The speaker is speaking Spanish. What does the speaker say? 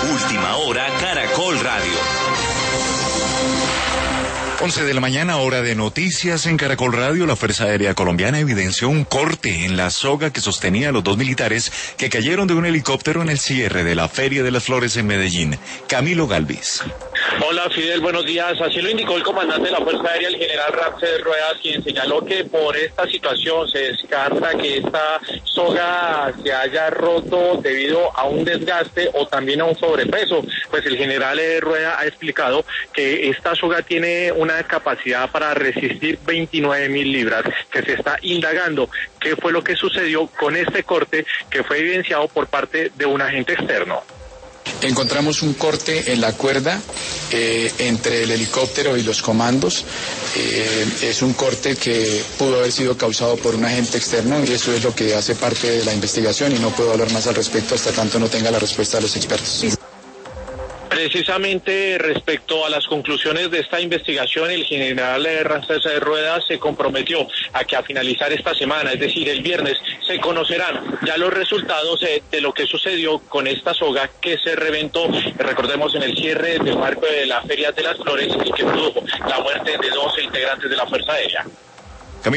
Última Hora Caracol Radio. 11 de la mañana, hora de noticias en Caracol Radio. La Fuerza Aérea Colombiana evidenció un corte en la soga que sostenía a los dos militares que cayeron de un helicóptero en el cierre de la Feria de las Flores en Medellín. Camilo Galvis. Hola Fidel, buenos días. Así lo indicó el comandante de la Fuerza Aérea, el general Ramsés Ruedas, quien señaló que por esta situación se descarta que esta soga se haya roto debido a un desgaste o también a un sobrepeso. Pues el general Rueda ha explicado que esta soga tiene una capacidad para resistir 29.000 libras, que se está indagando qué fue lo que sucedió con este corte que fue evidenciado por parte de un agente externo. Encontramos un corte en la cuerda entre el helicóptero y los comandos. Es un corte que pudo haber sido causado por un agente externo y eso es lo que hace parte de la investigación y no puedo hablar más al respecto hasta tanto no tenga la respuesta de los expertos. Precisamente respecto a las conclusiones de esta investigación, el general Ramsés Rueda se comprometió a que a finalizar esta semana, es decir, el viernes, se conocerán ya los resultados de lo que sucedió con esta soga que se reventó, recordemos, en el cierre del marco de la Feria de las Flores y que produjo la muerte de 12 integrantes de la Fuerza Aérea.